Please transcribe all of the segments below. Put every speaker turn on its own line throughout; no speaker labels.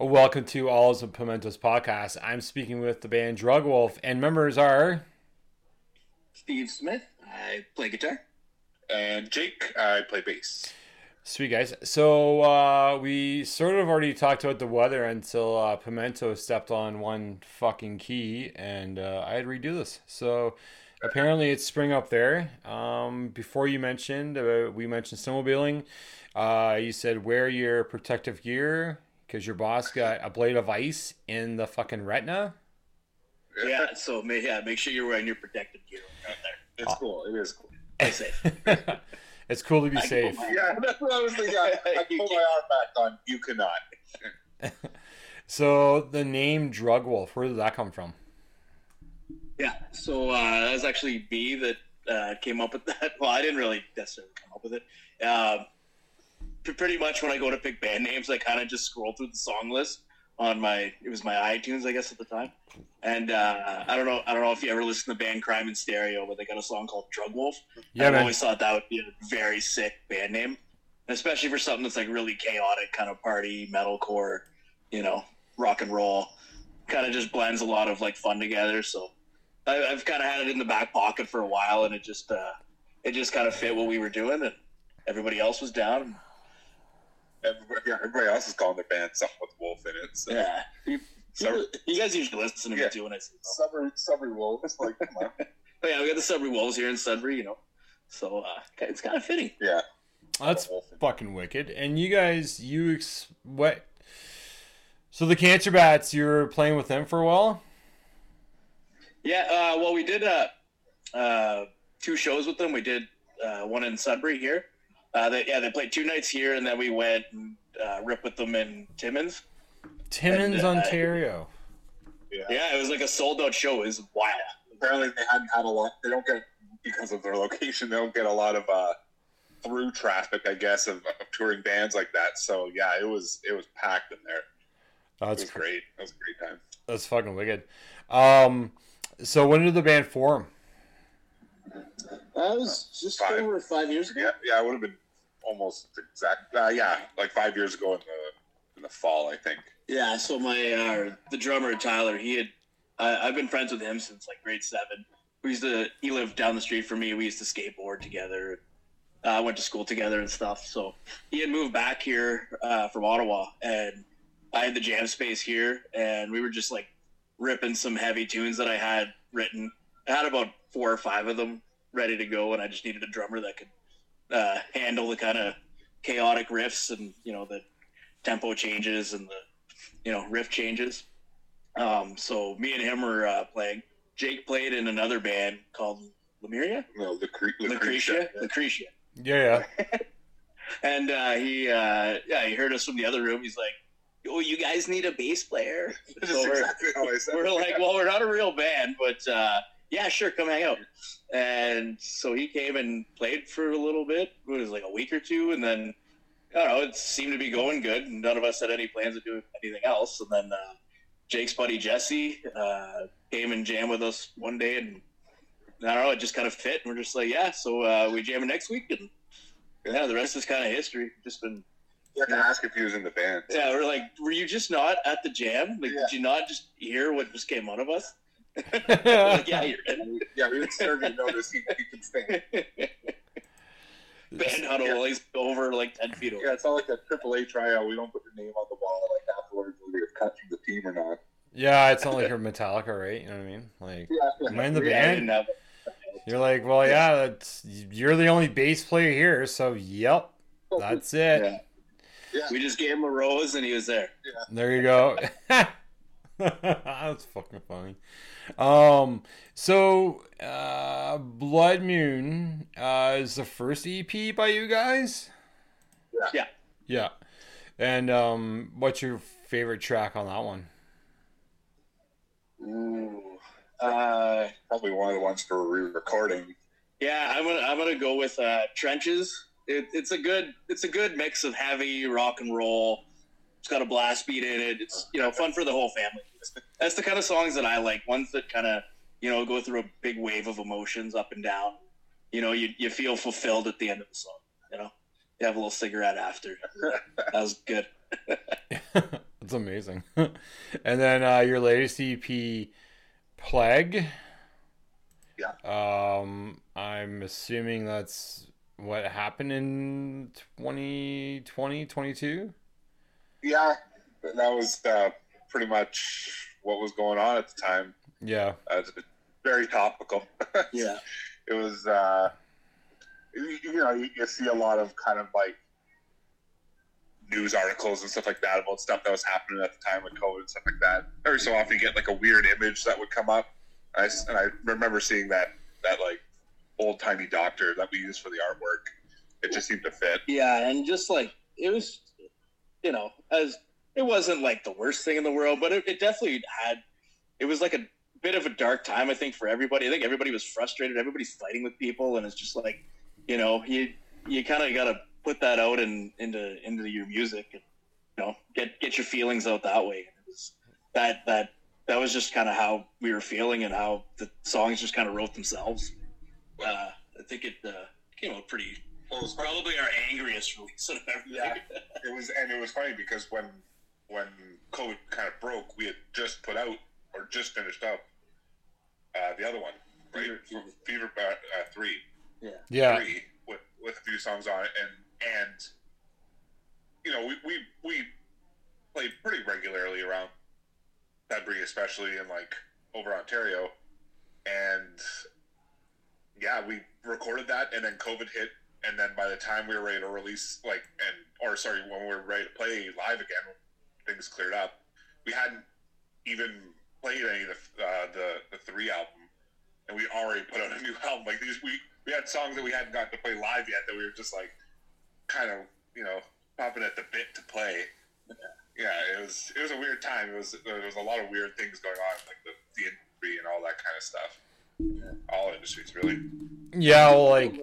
Welcome to All's of Pimentos podcast. I'm speaking with the band Drug Wolf, and members are
Steve Smith. I play guitar.
And Jake, I play bass.
Sweet guys. So we sort of already talked about the weather until Pimento stepped on one fucking key, and I had to redo this. So apparently it's spring up there. Before you mentioned, we mentioned snowmobiling. You said wear your protective gear because your boss got a blade of ice in the fucking retina.
Yeah, so make sure you're wearing your protective gear out there.
It's cool. It is cool.
Stay safe.
It's cool to be safe.
Yeah, that's what I was thinking. I can pull my arm back on. You cannot.
So the name Drug Wolf, where did that come from?
Yeah, so that was actually me that came up with that. Well, I didn't really necessarily come up with it. Pretty much when I go to pick band names, I kind of just scroll through the song list on my iTunes, I guess, at the time. And I don't know if you ever listened to the band Crime in Stereo, but they got a song called Drug Wolf.
Yeah,
I always thought that would be a very sick band name, especially for something that's like really chaotic, kind of party, metalcore, rock and roll. Kind of just blends a lot of like fun together. So I've kind of had it in the back pocket for a while, and it just kind of fit what we were doing, and everybody else was down.
Everybody else is calling their band something with wolf in it. So.
Yeah. You guys usually listen to me too when I say
Sudbury Wolves. Like, come on.
Oh, yeah, we got the Sudbury Wolves here in Sudbury, So it's kind of fitting.
Yeah.
That's fucking wicked. And you guys, what? So the Cancer Bats, you were playing with them for a while?
Yeah, well, we did 2 shows with them. We did one in Sudbury here. They played 2 nights here, and then we went and ripped with them in Timmins.
Timmins, Ontario.
Yeah, it was like a sold-out show. It was wild.
Apparently they hadn't had a lot. They don't get, because of their location, they don't get a lot of through traffic, I guess, of touring bands like that. So, yeah, it was packed in there. It was great. It was a great time.
That's fucking wicked. So when did the band form?
That was just over 5 years ago.
Yeah, it would have been almost exact. Like 5 years ago in the fall, I think.
Yeah, so my the drummer Tyler, I've been friends with him since like grade 7. He lived down the street from me. We used to skateboard together. Went to school together and stuff. So he had moved back here from Ottawa, and I had the jam space here, and we were just like ripping some heavy tunes that I had written. I had about 4 or 5 of them ready to go, and I just needed a drummer that could handle the kind of chaotic riffs and the tempo changes and the riff changes. So me and him were playing. Jake played in another band called Lemuria?
No,
Lucretia.
Yeah.
And he heard us from the other room. He's like, "Oh, you guys need a bass player." So
exactly how I said
we're
it.
like, "Well, we're not a real band, but yeah, sure, come hang out." And so he came and played for a little bit. It was like a week or 2, and then I don't know, it seemed to be going good. And none of us had any plans of doing anything else. And then Jake's buddy Jesse came and jammed with us one day, and I don't know, it just kind of fit. And we're just like, yeah, so we jamming next week, and yeah, the rest is kind of history. Just been.
You have to ask if he was in the band.
Yeah, we're like, were you just not at the jam? Like, did you not just hear what just came out of us? Like, yeah, you're in.
Yeah, we didn't serve you notice he can sing.
Band huddle, he's over like 10 feet over.
Yeah, it's not like a AAA tryout. We don't put your name on the wall like afterwards whether you're cut from the team or not.
Yeah, it's not like you're Metallica, right? You know what I mean? Like, am I in the band?
Yeah,
You're like, well, yeah, you're the only bass player here, so yep, that's it.
Yeah. We just gave him a rose, and he was there.
Yeah.
There you go. That's fucking funny. So Blood Moon is the first EP by you guys? Yeah. And what's your favorite track on that one?
Ooh.
Probably one of the ones for re-recording.
Yeah, I'm gonna go with Trenches. It's a good mix of heavy rock and roll. It's got a blast beat in it. It's fun for the whole family. That's the kind of songs that I like. Ones that kind of go through a big wave of emotions up and down. You feel fulfilled at the end of the song. You have a little cigarette after. That was good.
That's amazing. And then your latest EP, Plague.
Yeah.
I'm assuming that's what happened in 2020, 22?
Yeah, that was pretty much what was going on at the time.
Yeah.
It's very topical.
Yeah.
It was, you see a lot of kind of like news articles and stuff like that about stuff that was happening at the time with COVID and stuff like that. Every so often you get like a weird image that would come up. And I remember seeing that like old timey doctor that we used for the artwork. It just seemed to fit.
Yeah, and just like it was, as it wasn't like the worst thing in the world, but it definitely it was like a bit of a dark time, I think, for everybody. I think everybody was frustrated. Everybody's fighting with people, and it's just like, you kind of got to put that out into your music, and get your feelings out that way. And it was that was just kind of how we were feeling, and how the songs just kind of wrote themselves. I think it came out pretty. Well, it was probably our angriest release of everything.
Yeah, it was funny because when COVID kind of broke, we had just put out or just finished up the other one, right? Fever 3.
Yeah.
3 with a few songs on it, and we played pretty regularly around Sudbury, especially in like over Ontario, and yeah, we recorded that, and then COVID hit. And then by the time we were ready to release, when we were ready to play live again, things cleared up. We hadn't even played any of the 3 album, and we already put out a new album. Like we had songs that we hadn't gotten to play live yet that we were just like kind of popping at the bit to play. Yeah, it was a weird time. There was a lot of weird things going on, like the industry and all that kind of stuff. Yeah. All industries, really.
Yeah, well, like.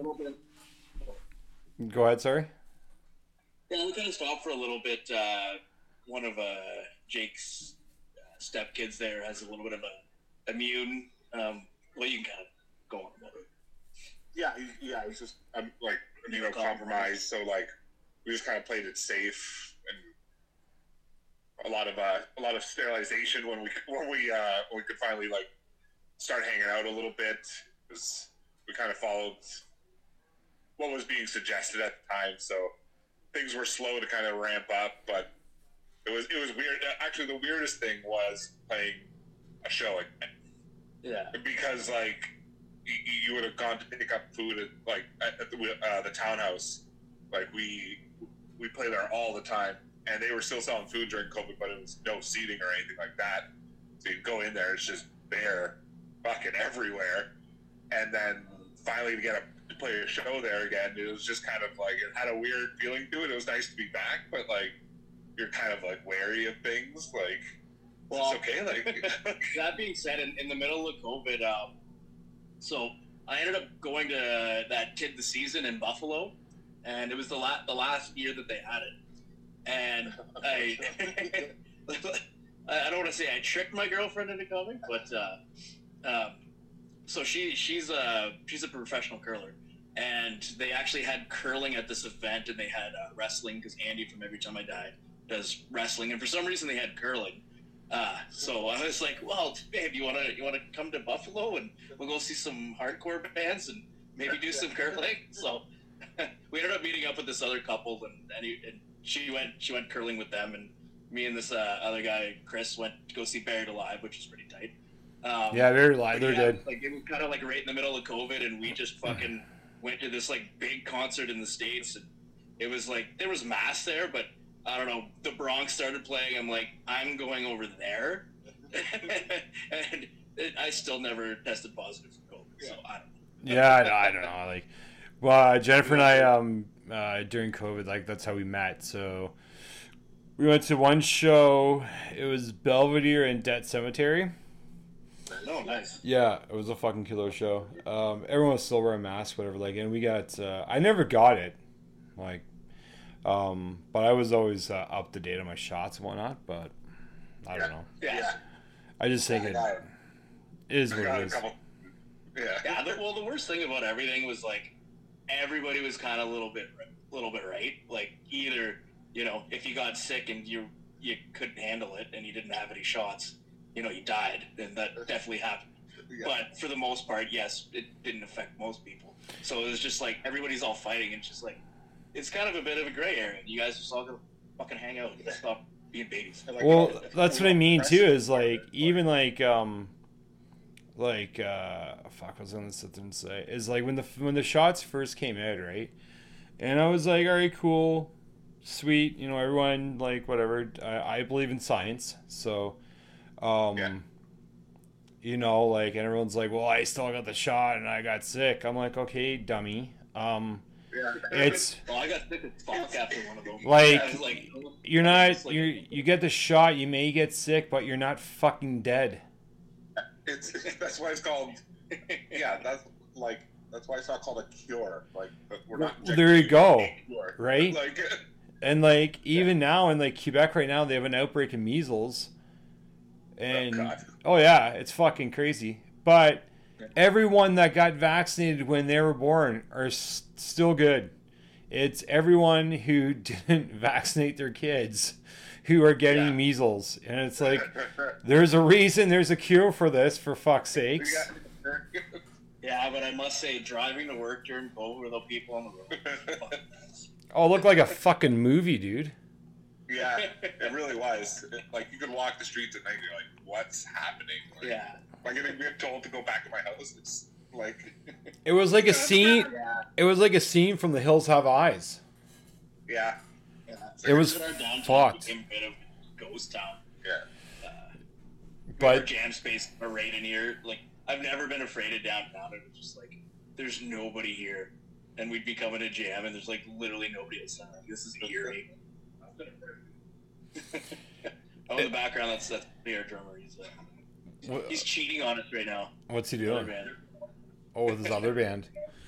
Go ahead, sorry.
Yeah, we kind of stopped for a little bit. One of Jake's stepkids there has a little bit of a immune. Well, you can kind of go on about it.
Yeah, it's just compromised. So like, we just kind of played it safe, and a lot of sterilization when we could finally like start hanging out a little bit, because we kind of followed what was being suggested at the time, so things were slow to kind of ramp up, but it was weird. Actually, the weirdest thing was playing a show again.
Yeah.
Because like you would have gone to pick up food at the townhouse. Like we play there all the time, and they were still selling food during COVID, but it was no seating or anything like that. So you go in there, it's just bare fucking everywhere, and then finally to play a show there again, it was just kind of like, it had a weird feeling to it. It was nice to be back, but like you're kind of like wary of things, like, well, it's okay. Like
that being said, in the middle of COVID, so I ended up going to that Kid the Season in Buffalo, and it was the last year that they had it, and I don't want to say I tricked my girlfriend into coming, but so she's a professional curler. And they actually had curling at this event, and they had wrestling, because Andy from Every Time I Die does wrestling, and for some reason they had curling. So I was like, "Well, babe, you wanna come to Buffalo, and we'll go see some hardcore bands and maybe do some curling?" So we ended up meeting up with this other couple, and she went curling with them, and me and this other guy, Chris, went to go see Buried Alive, which was pretty tight.
Yeah, Buried Alive, they're good.
Like it was kind of like right in the middle of COVID, and we just fucking went to this like big concert in the States, and it was like there was mass there, but I don't know, the Bronx started playing. I'm like, I'm going over there, and I still never tested positive for COVID, so I don't know.
Yeah, I don't know. Like, well, Jennifer and I during COVID, like that's how we met. So we went to one show. It was Belvedere and Debt Cemetery.
Oh, nice.
Yeah, it was a fucking killer show. Everyone was still wearing masks, whatever. Like, and we got. I never got it, like, but I was always up to date on my shots and whatnot. But I don't know.
Yeah.
I just think it is what it is.
Yeah. Well, the worst thing about everything was like everybody was kind of a little bit right. Like either if you got sick and you you couldn't handle it and you didn't have any shots, you died, and that definitely happened. Yeah. But for the most part, yes, it didn't affect most people. So it was just like everybody's all fighting, and it's just like it's kind of a bit of a gray area. You guys just all gonna fucking hang out and stop being babies.
Well, that's what I mean too. Is like even like fuck, I was gonna sit there and say is like when the shots first came out, right? And I was like, all right, cool, sweet, everyone like whatever. I believe in science, so like, and everyone's like, well, I still got the shot and I got sick. I'm like, okay, dummy. It's
I got sick as fuck after one of them.
Like, you're not you get the shot, you may get sick, but you're not fucking dead.
That's why it's called. Yeah, that's why it's not called a cure. Like, we're not.
There you go. Right. And like even now in like Quebec right now, they have an outbreak of measles. And oh yeah, it's fucking crazy. But everyone that got vaccinated when they were born are still good. It's everyone who didn't vaccinate their kids who are getting measles. And it's like, there's a reason, there's a cure for this, for fuck's sakes.
Yeah, but I must say, driving to work during COVID with the people on the road.
Oh, it looked like a fucking movie, dude.
Yeah, it really was. Like, you could walk the streets at night and you're like, what's happening? Like,
yeah.
Am I getting told to go back to my house? It's like...
It was like a scene... It was like a scene from The Hills Have Eyes.
Yeah.
It was fucked.
A bit of ghost town.
Yeah.
But
jam space are right in here. Like, I've never been afraid of downtown. It was just like, there's nobody here. And we'd be coming to jam and there's like literally nobody outside. This is eerie. Oh, in the background, that's the air drummer. He's cheating on us right now.
What's he doing? Oh, with his other band.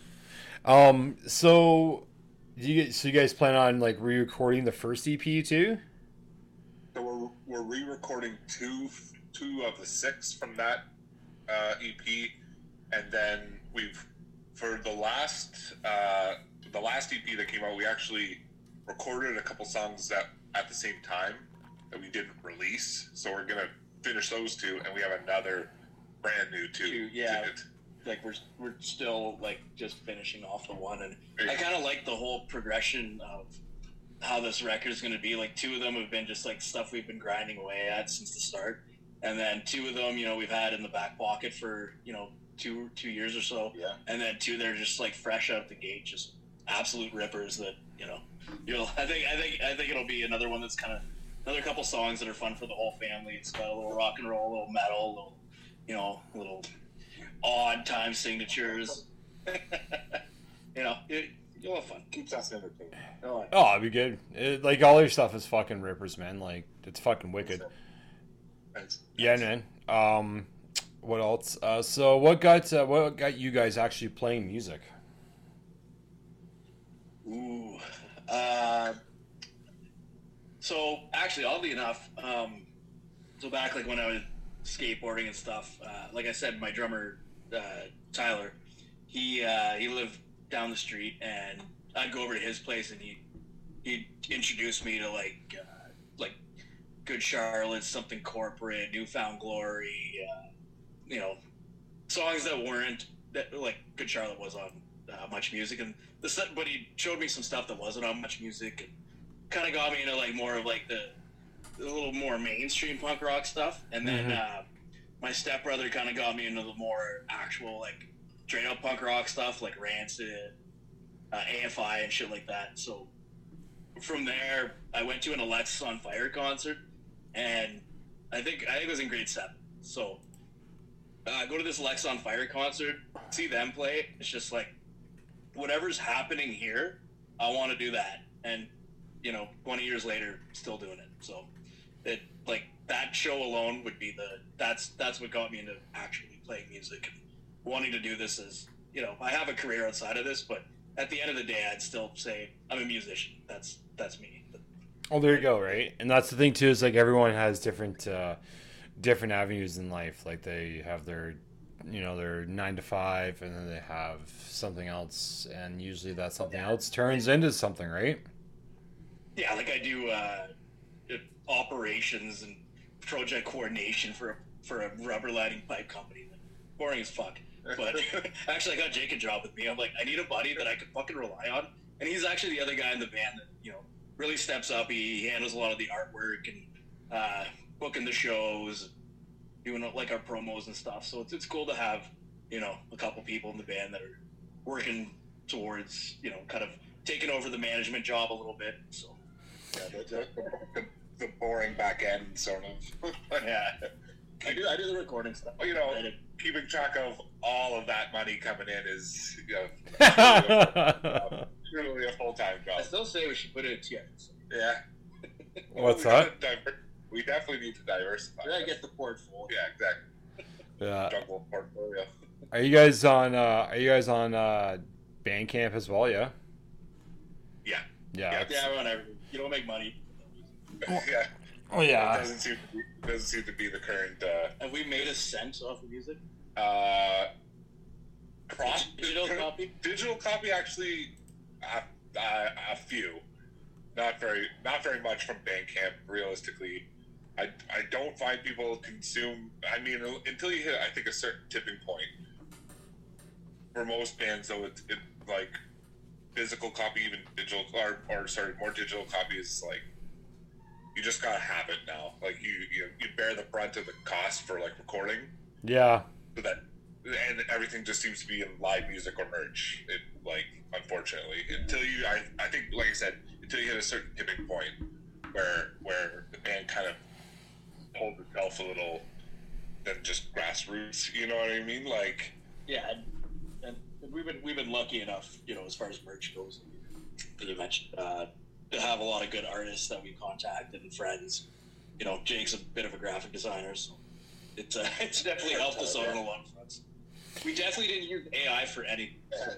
So you guys plan on like re-recording the first EP too?
So we're re-recording two of the 6 from that EP, and then for the last EP that came out, we actually recorded a couple songs that at the same time that we didn't release. So we're gonna finish those 2, and we have another brand new 2.
Yeah, like we're still like just finishing off the one, and I kind of like the whole progression of how this record is gonna be. Like 2 of them have been just like stuff we've been grinding away at since the start, and then 2 of them, we've had in the back pocket for 2 years or so.
Yeah.
And then 2 that are just like fresh out the gate, just absolute rippers that I think it'll be another one that's kind of another couple songs that are fun for the whole family. It's got a little rock and roll, a little metal, little odd time signatures. You'll have fun.
Keeps us entertained.
Oh, it'd be good. Like all your stuff is fucking rippers, man. Like it's fucking wicked.
Thanks.
Yeah, man. What else? So what got you guys actually playing music?
Ooh. So actually, oddly enough, so back like when I was skateboarding and stuff, like I said, my drummer Tyler, he lived down the street, and I'd go over to his place, and he'd introduce me to like Good Charlotte, Something Corporate, Newfound Glory, songs that weren't that like Good Charlotte was on Much Music, and but he showed me some stuff that wasn't on Much Music, and kind of got me into like more of like the little more mainstream punk rock stuff, and then my stepbrother kind of got me into the more actual like straight up punk rock stuff like Rancid, AFI, and shit like that. So from there, I went to an Alexis on Fire concert, and I think it was in grade 7. So go to this Alexis on Fire concert, see them play. It's just like whatever's happening here, I want to do that, and 20 years later, still doing it. So it like that show alone would be that's what got me into actually playing music and wanting to do this as I have a career outside of this, but at the end of the day, I'd still say I'm a musician. That's me.
Oh, there you go, right? And that's the thing too, is like everyone has different avenues in life. Like they have their their 9 to 5, and then they have something else, and usually that something else turns into something, right?
Yeah, like I do operations and project coordination for a rubber lining pipe company. Like, boring as fuck. But actually, I got Jake a job with me. I'm like, I need a buddy that I can fucking rely on, and he's actually the other guy in the band that really steps up. He handles a lot of the artwork and booking the shows, doing like our promos and stuff. So it's cool to have a couple people in the band that are working towards kind of taking over the management job a little bit. So
yeah, the boring back end sort of.
Yeah, I do the recording stuff.
Well, keeping track of all of that money coming in is really a full-time job.
I still say we should put it in TX.
Yeah.
What's that?
We definitely need to diversify.
Yeah, get the portfolio.
Yeah, exactly.
Yeah.
Jungle portfolio.
Are you guys on Bandcamp as well? Yeah.
Yeah.
Yeah.
Yeah, we're on everything. You don't make money.
Yeah.
Oh yeah.
It doesn't seem to be the current.
Have we made a cent off of music? Digital copy.
Digital copy, actually, a few. Not very much from Bandcamp. Realistically, I don't find people consume. I mean, until you hit, I think, a certain tipping point. For most bands, though, it's like physical copy, even digital, more digital copy is like. You just gotta have it now. Like you bear the brunt of the cost for like recording.
Yeah.
So that, and everything just seems to be in live music or merch. Unfortunately, until I think, like I said, until you hit a certain tipping point where the band kind of holds itself a little than just grassroots. You know what I mean? Like,
yeah, and we've been lucky enough, as far as merch goes. And you mentioned. To have a lot of good artists that we contacted and friends. Jake's a bit of a graphic designer, so it's definitely helped us out on a lot of fronts. We definitely didn't use AI for anything.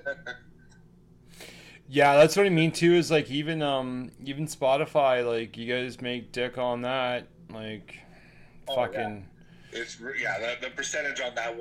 Yeah, that's what I mean too. Is like even Spotify, like you guys make dick on that, like fucking.
Yeah. It's the percentage on that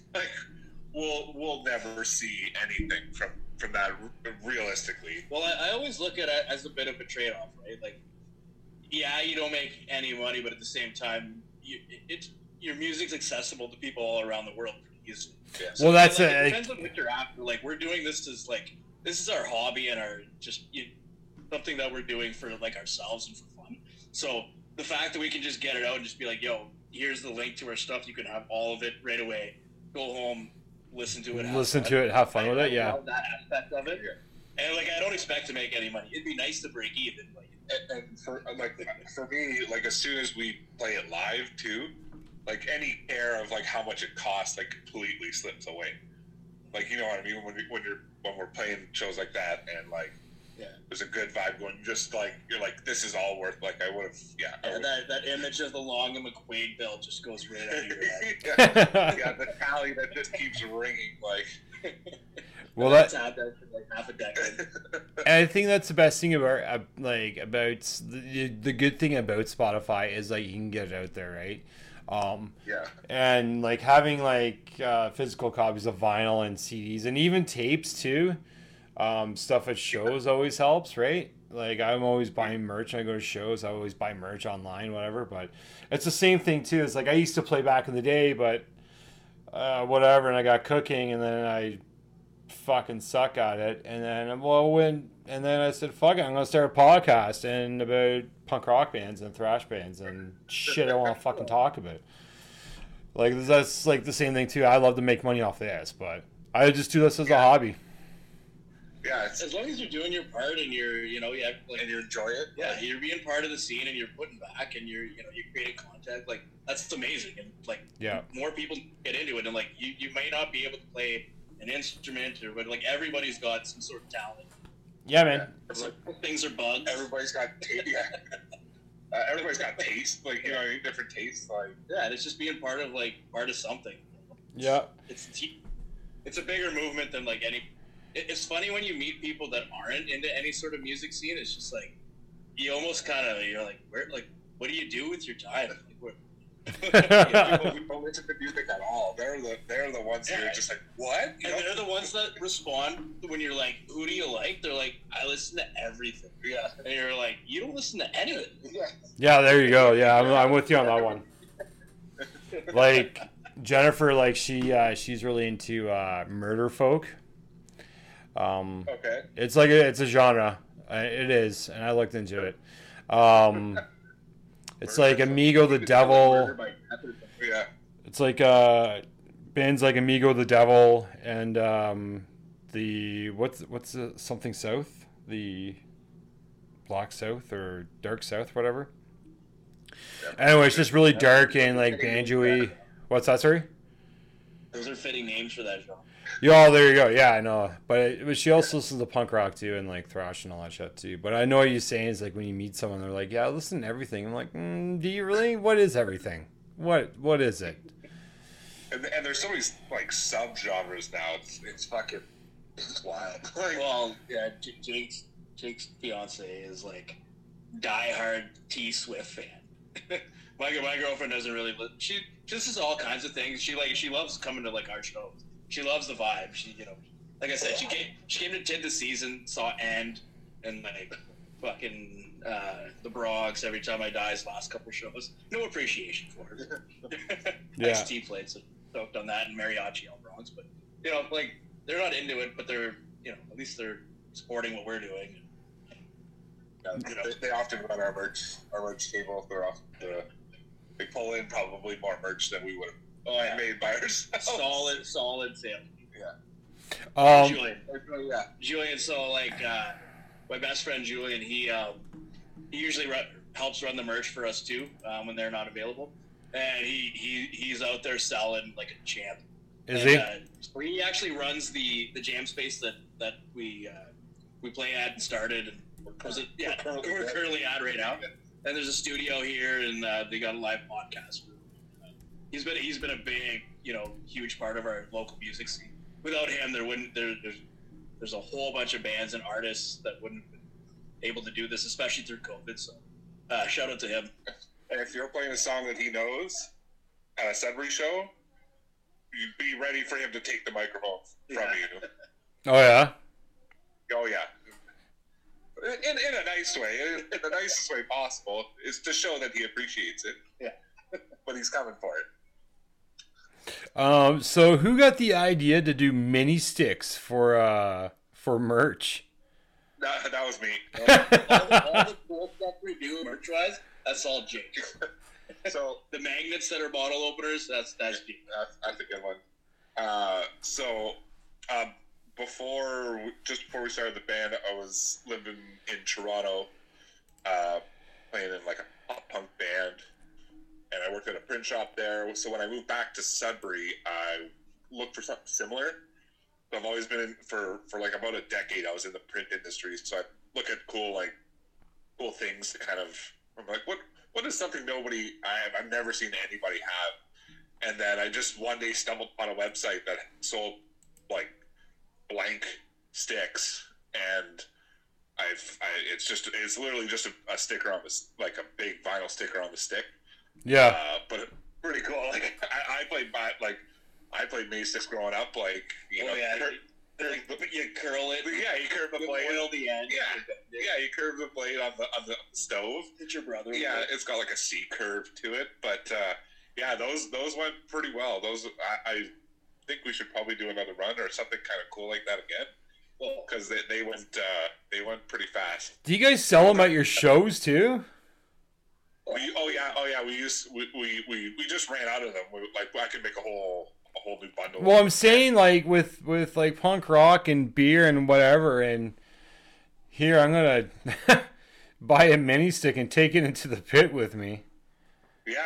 we'll never see anything from that realistically.
Well, I always look at it as a bit of a trade-off, right? Like, yeah, you don't make any money, but at the same time, your music's accessible to people all around the world pretty easily. Yeah. So
well, that's
it depends on what you're after. Like, we're doing this as this is our hobby and our something that we're doing for like ourselves and for fun. So the fact that we can just get it out and just be like, yo, here's the link to our stuff. You can have all of it right away. Go home. Listen to it,
have fun with it, yeah.
I love that aspect of it. Yeah. And I don't expect to make any money. It'd be nice to break even.
And for me, like as soon as we play it live too, like any care of like how much it costs, like completely slips away. Like, you know what I mean? When we're playing shows like that and like there's a good vibe going, you're like this is all worth. Like I would have,
that image of the Long and McQuaid bill just goes right out of your head.
The tally that just keeps ringing like.
Well,
that's had that for like half a decade.
And I think that's the best thing about the good thing about Spotify is like you can get it out there, right? And like having like physical copies of vinyl and CDs and even tapes too. Stuff at shows always helps, right? Like I'm always buying merch when I go to shows. I always buy merch online, whatever. But it's the same thing too. It's like I used to play back in the day, but whatever. And I got cooking, and then I fucking suck at it. And then I said, fuck it, I'm gonna start a podcast and about punk rock bands and thrash bands and shit I want to fucking talk about. Like that's like the same thing too. I love to make money off this, but I just do this as a hobby.
Yeah,
as long as you're doing your part and you're,
and you enjoy it.
Yeah, you're being part of the scene and you're putting back and you're creating content. Like that's amazing, and like more people get into it. And like you may not be able to play an instrument but like everybody's got some sort of talent.
Yeah, man.
It's like things are bugs.
Everybody's got everybody's got taste. Like different tastes. Like
and it's just being part of something.
Yeah,
it's a bigger movement than like any. It's funny when you meet people that aren't into any sort of music scene. It's just like you almost kind of you're like, where, like, what do you do with your time? Like,
People who don't listen to music at all. They're the ones that are just like, what?
And they're the ones that respond when you're like, who do you like? They're like, I listen to everything.
Yeah.
And you're like, you don't listen to anything.
Yeah.
Yeah, there you go. Yeah, I'm with you on that one. Like Jennifer, like she's really into murder folk.
Okay.
It's like it's a genre. It is, and I looked into it. It's like Amigo the Devil.
Yeah.
It's like bands like Amigo the Devil and the what's the, something South, the Black South or Dark South, whatever. Anyway, it's just really dark and like banjo-y. What's that, sorry?
Those are fitting names for that genre.
Yeah, there you go. Yeah, I know. But she also listens to punk rock too and like thrash and all that shit too. But I know what you're saying is like when you meet someone, they're like, "Yeah, I listen to everything." I'm like, "Do you really? What is everything? What is it?"
And there's so many like subgenres now. It's fucking wild. Like,
Well, yeah, Jake's fiance is like diehard T Swift fan. my girlfriend doesn't really. She listens to all kinds of things. She loves coming to like our shows. She loves the vibe. She like I said, she came to TID this season, saw End and like fucking the Bronx every time I die's last couple shows. No appreciation for it.
Yeah.
XT played, so stoked on that, and Mariachi on Bronx, but like they're not into it, but they're at least they're supporting what we're doing.
they often run our merch table. They pull in probably more merch than we would have made by ourselves.
Solid sale.
Yeah.
Julian. So like my best friend Julian, he usually helps run the merch for us too when they're not available, and he's out there selling like a champ.
Is he?
So he actually runs the jam space that we play at and started, and we're currently at right now. And there's a studio here, and they got a live podcast. He's been a big, huge part of our local music scene. Without him, there's a whole bunch of bands and artists that wouldn't have been able to do this, especially through COVID. So, shout out to him.
And if you're playing a song that he knows at a Sudbury show, you'd be ready for him to take the microphone from you.
Oh yeah.
Oh yeah. In a nice way, in the nicest way possible, is to show that he appreciates it.
Yeah.
But he's coming for it.
So who got the idea to do mini sticks for merch?
That was me.
all the cool stuff we do merch-wise, that's all Jake.
So
the magnets that are bottle openers, that's Jake.
That's a good one. Before we started the band, I was living in Toronto, playing in like a pop punk band, and I worked at a print shop there. So when I moved back to Sudbury, I looked for something similar. So I've always been in for like about a decade. I was in the print industry, so I look at cool things to kind of. I'm like, what is something I've never seen anybody have, and then I just one day stumbled upon a website that sold like blank sticks, and it's literally just a sticker on this, like a big vinyl sticker on the stick.
Yeah.
But pretty cool. Like I played mini sticks growing up. Like you curl it. Yeah, you curve the blade.
Oil the end.
Yeah, you curve the blade on the stove.
It's your brother.
Yeah, it's got like a C curve to it, but those went pretty well. Those I think we should probably do another run or something kind of cool like that again. Well, because they went pretty fast.
Do you guys sell them at your shows too?
We just ran out of them. I could make a whole new bundle.
Well, I'm saying like with like punk rock and beer and whatever, and here I'm gonna buy a mini stick and take it into the pit with me.
Yeah.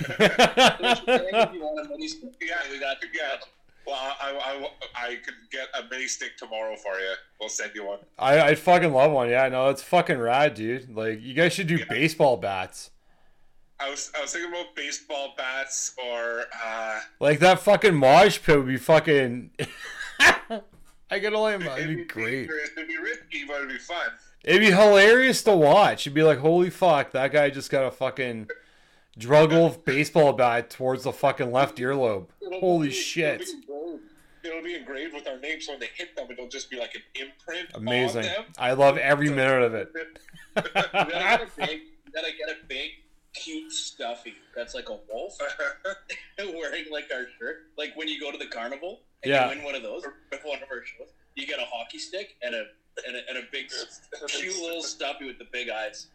Yeah. Well, I could get a mini stick tomorrow for you. We'll send you one.
I'd fucking love one. Yeah, no, it's fucking rad, dude. Like, you guys should do baseball bats.
I was thinking about baseball bats or
like that fucking mosh pit would be fucking. I could only imagine. It'd be great.
It'd be risky, but it'd be fun.
It'd be hilarious to watch. You'd be like, holy fuck, that guy just got a fucking Druggle baseball bat towards the fucking left earlobe. Holy shit.
It'll be engraved with our names, so when they hit them, it'll just be like an imprint
Amazing.
on them.
I love every minute of it.
You gotta get a big, cute stuffy that's like a wolf wearing like our shirt. Like when you go to the carnival and you win one of those, one of our shows, you get a hockey stick and a big, cute little stuffy with the big eyes.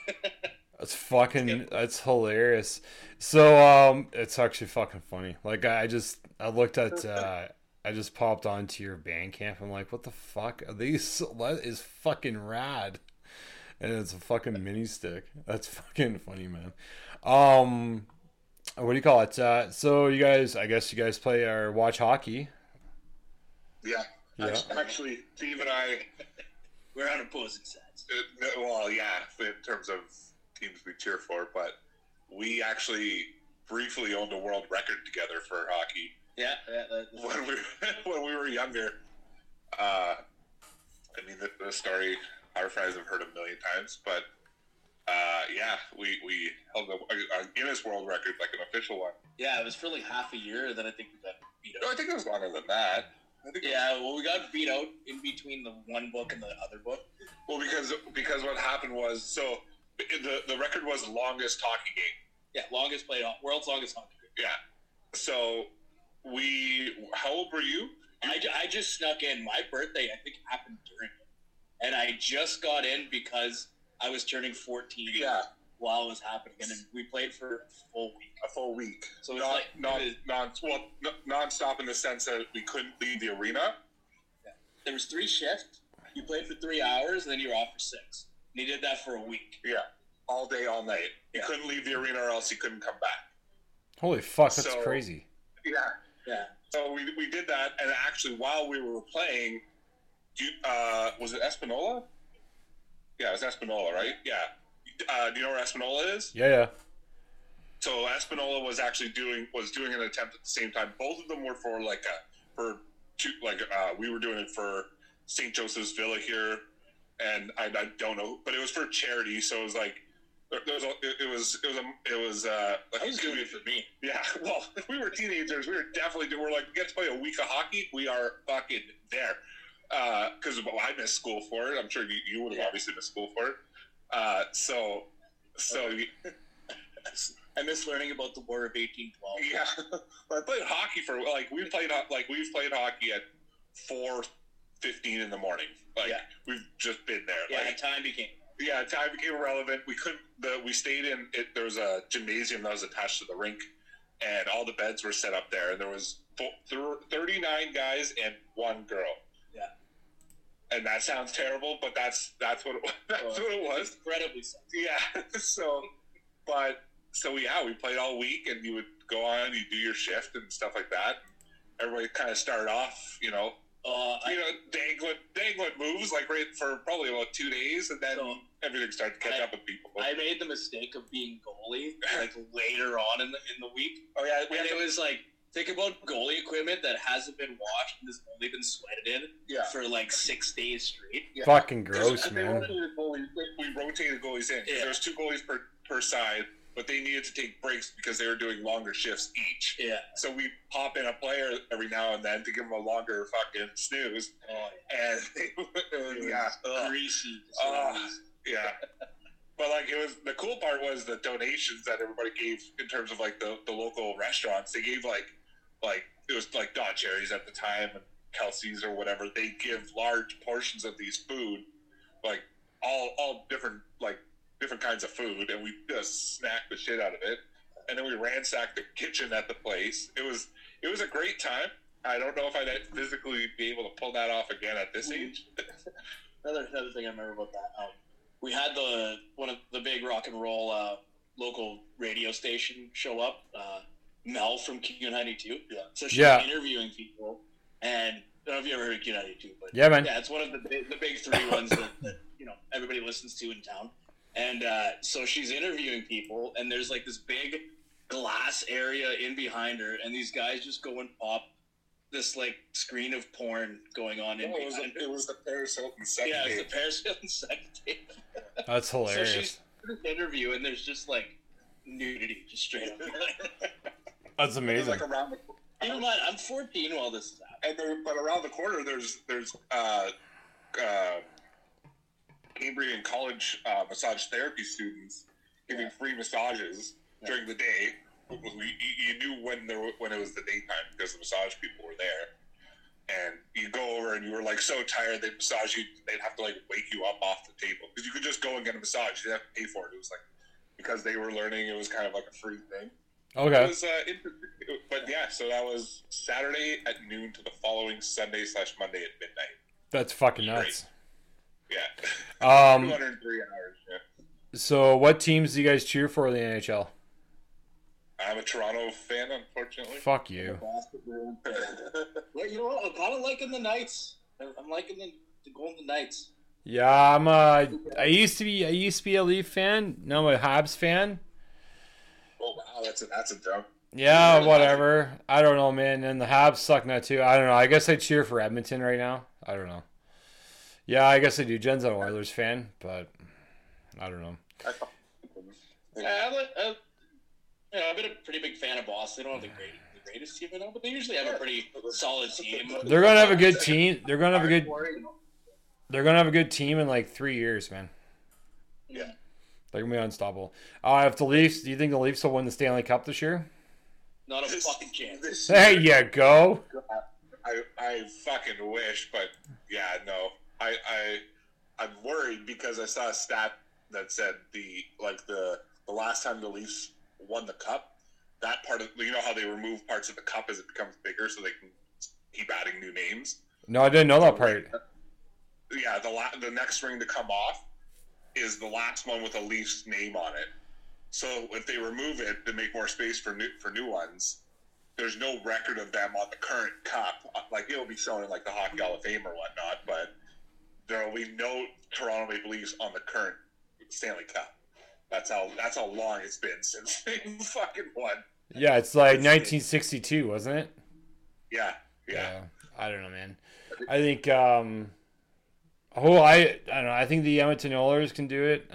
That's hilarious. So, it's actually fucking funny. Like, I looked at, I just popped onto your Bandcamp. I'm like, what the fuck are these? That is fucking rad. And it's a fucking mini stick. That's fucking funny, man. What do you call it? So you guys, I guess you guys play or watch hockey.
Yeah. Actually, Steve and I,
we're on opposing sides.
Well, yeah, in terms of teams we cheer for, but we actually briefly owned a world record together for hockey.
Yeah.
When we were younger. I mean, the story our friends have heard a million times, but we held a Guinness World Record, like an official one.
Yeah, it was for like half a year, then I think we got beat out.
No, I think it was longer than that.
We got beat out in between the one book and the other book.
Well, because what happened was, so the record was longest hockey game.
Yeah, world's longest hockey game.
Yeah. So how old were you?
I just snuck in. My birthday, I think, happened during it. And I just got in because I was turning 14 while it was happening. And we played for a full week.
A full week.
So it's
non-stop in the sense that we couldn't leave the arena.
Yeah. There was 3 shifts. You played for 3 hours, and then you were off for 6. And he did that for a week.
Yeah. All day, all night. You couldn't leave the arena or else you couldn't come back.
Holy fuck, that's crazy.
Yeah.
Yeah.
So we did that, and actually while we were playing, was it Espanola? Yeah, it was Espanola, right? Yeah. Do you know where Espanola is?
Yeah.
So Espanola was actually doing an attempt at the same time. Both of them were we were doing it for St. Joseph's Villa here, and I don't know, but it was for charity. So it was like it was
I was doing it for me.
Yeah, well, we were teenagers. We were definitely we get to play a week of hockey. We are fucking there. Because I missed school for it. I'm sure you would have obviously missed school for it. So
I miss learning about the War of 1812.
Yeah, I played hockey we've played hockey at 4:15 in the morning. We've just been there.
Yeah, time became
irrelevant. We stayed in it. There was a gymnasium that was attached to the rink, and all the beds were set up there. And there was 39 guys and 1 girl.
Yeah.
And that sounds terrible, but that's what it was. That's what it was.
Incredibly so.
Yeah. So we played all week, and you would go on, you do your shift and stuff like that. Everybody kind of started off, dangling moves right for probably about 2 days, and then everything started to catch up with people.
I made the mistake of being goalie later on in the week.
Oh yeah,
it was think about goalie equipment that hasn't been washed and has only been sweated in for 6 days straight.
Yeah. Fucking gross, man.
We rotated goalies in. Yeah. There was 2 goalies per side, but they needed to take breaks because they were doing longer shifts each.
Yeah.
So we pop in a player every now and then to give them a longer fucking snooze.
Oh, yeah.
And
greasy.
Yeah. But it was the cool part was the donations that everybody gave in terms of the local restaurants. They gave it was Don Cherry's at the time and Kelsey's or whatever. They give large portions of these food, all different different kinds of food, and we just snacked the shit out of it. And then we ransacked the kitchen at the place. It was a great time. I don't know if I'd physically be able to pull that off again at this age.
Another thing I remember about that. We had one of the big rock and roll local radio station show up, Mel from Q92. Yeah. So she's interviewing people, and I don't know if you ever heard of Q92, but
yeah, man.
Yeah, it's one of the big 3 ones that everybody listens to in town. And so she's interviewing people, and there's this big glass area in behind her, and these guys just go and pop this screen of porn going on in behind her.
It was the Paris Hilton sex tape.
Yeah, it was the Paris Hilton sex tape.
That's hilarious.
So she's in this interview, and there's just nudity, just straight up.
That's amazing.
Like around the,
Never mind, I'm 14 while this is happening.
but around the corner, there's Cambrian college massage therapy students giving free massages during the day. You knew when it was the daytime because the massage people were there, and you go over and you were like so tired they'd massage you. They'd have to like wake you up off the table because you could just go and get a massage. You didn't have to pay for it. It was like because they were learning. It was kind of like a free thing.
Okay.
It was, but yeah, so that was Saturday at noon to the following Sunday/Monday at midnight.
That's fucking nuts.
Yeah. 203 hours. Yeah.
So, what teams do you guys cheer for in the NHL?
I'm a Toronto fan, unfortunately.
Fuck you.
Well, you know what? I'm kind of liking the Knights. I'm liking the Golden Knights.
Yeah, I used to be a Leaf fan. Now I'm a Habs fan.
Oh wow, that's a jump.
Yeah, whatever. I don't know, man. And the Habs suck now too. I don't know. I guess I cheer for Edmonton right now. I don't know. Yeah, I guess I do. Jen's an Oilers fan, but I don't know.
Yeah, I've been a pretty big fan of Boston. They don't have the greatest team, but they usually have a pretty solid team.
They're gonna have a good team. They're gonna have a good team in like 3 years, man.
Yeah.
They're gonna be unstoppable. If the Leafs, do you think the Leafs will win the Stanley Cup this year?
Not a fucking chance.
There you go.
I fucking wish, but yeah, no. I'm worried because I saw a stat that said the last time the Leafs won the cup, that part of how they remove parts of the cup as it becomes bigger so they can keep adding new names.
No, I didn't know that part.
Yeah, the next ring to come off is the last one with a Leafs name on it. So if they remove it to make more space for new ones, there's no record of them on the current cup. Like it'll be shown in like the Hockey Hall of Fame or whatnot, but there will be no Toronto Maple Leafs on the current Stanley Cup. That's how long it's been since they fucking won.
Yeah, it's like 1962, wasn't it?
Yeah.
I don't know, man. I think I don't know. I think the Edmonton Oilers can do it.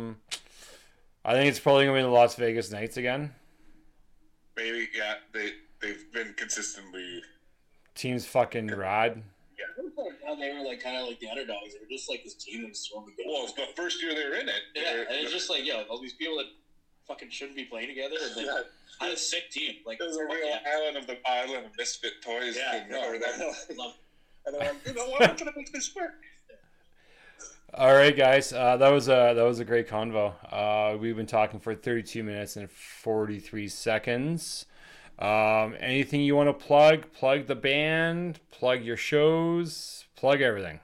I think it's probably gonna be the Las Vegas Knights again.
Maybe, yeah. They've been consistently
team's fucking rad.
How they were kind of like the underdogs. They were just like this team that was thrown together.
Well, it's the first year they were in it.
Yeah, and it's just like all these people that fucking shouldn't be playing together. And had a sick team. Like
there's a real island of misfit toys.
Yeah,
over there.
Love
and I'm like, I'm gonna make this work.
All right, guys. That was a great convo. We've been talking for 32 minutes and 43 seconds. Anything you want to plug? Plug the band. Plug your shows. Plug everything.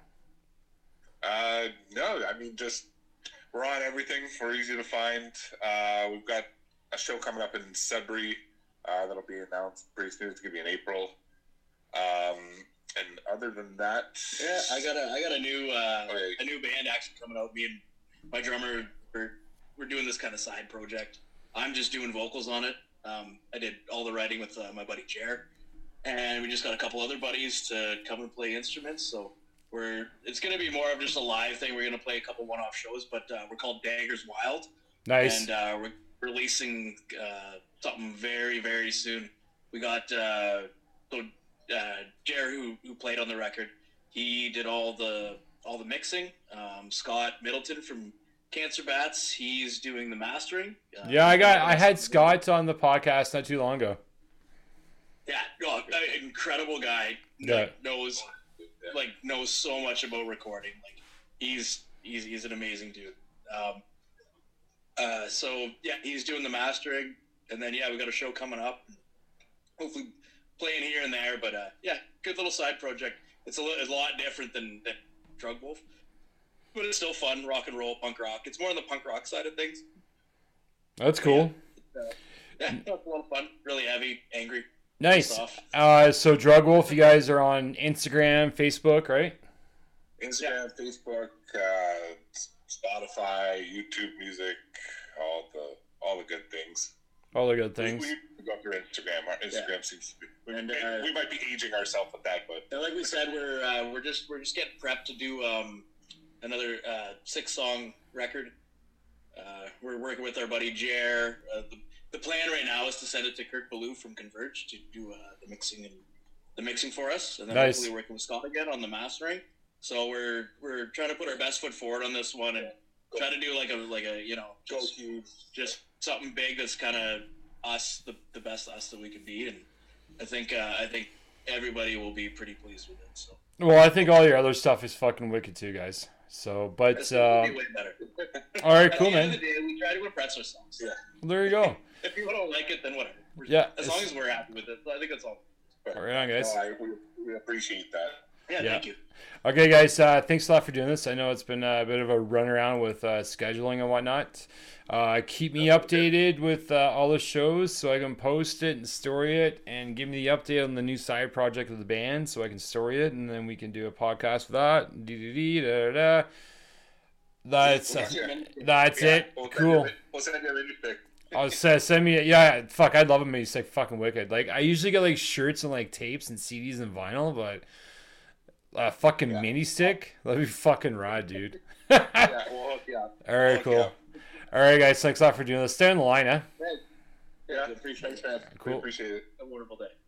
No, I mean just we're on everything. We're easy to find. We've got a show coming up in Sudbury that'll be announced pretty soon. It's gonna be in April. And other than that,
yeah, I got a new band actually coming out. Me and my drummer we're doing this kind of side project. I'm just doing vocals on it. I did all the writing with my buddy Jer, and we just got a couple other buddies to come and play instruments. So it's going to be more of just a live thing. We're going to play a couple one-off shows, but we're called Daggers Wild.
Nice.
And we're releasing something very, very soon. We got Jer, who played on the record. He did all the mixing. Scott Middleton from Cancer Bats, he's doing the mastering.
I had Scott on the podcast not too long ago.
Yeah, incredible guy.
Yeah.
Knows so much about recording. Like he's an amazing dude. So yeah, he's doing the mastering, and then we got a show coming up. Hopefully playing here and there, but good little side project. It's a lot different than Drug Wolf. But it's still fun, rock and roll, punk rock. It's more on the punk rock side of things.
That's cool.
It's a lot of fun. Really heavy, angry.
Nice. So Drug Wolf, you guys are on Instagram, Facebook, right?
Instagram, Facebook, Spotify, YouTube Music, all the good things.
All the good things.
We go through Instagram. Our Instagram seems to be. We might be aging ourselves with that, but
like we said, we're just getting prepped to do another 6-song record. we're working with our buddy Jer. The plan right now is to send it to Kirk Ballou from Converge to do the mixing for us, and then
Nice.
hopefully working with Scott again on the mastering. So we're trying to put our best foot forward on this one and try to do like a just something big that's kind of us, the best us that we could be, and I think everybody will be pretty pleased with it. So.
Well, I think all your other stuff is fucking wicked too, guys. So, but
It'll be way better.
all right, cool,
At the end
man.
of the day, we try to impress ourselves.
Yeah.
Well, there you go.
If people don't like it, then whatever.
Yeah,
As long as we're happy with it, I think that's all.
Right on, guys.
We appreciate that.
Yeah,
Yeah.
thank you.
Okay, guys, thanks a lot for doing this. I know it's been a bit of a runaround with scheduling and whatnot. Keep me updated with all the shows so I can post it and story it, and give me the update on the new side project of the band so I can story it, and then we can do a podcast for that. That's it. Cool.
We'll send you a mini pic.
I'll send me. Yeah, fuck. I'd love it. It's like fucking wicked. Like I usually get like shirts and like tapes and CDs and vinyl, but fucking mini stick. That'd be fucking rad, dude.
Yeah, we'll hook you up.
All right, cool. All right, guys. Thanks a lot for doing this. Stay on the line, huh?
Yeah,
Appreciate it.
thanks, man.
Cool.
We appreciate it.
Have a wonderful day.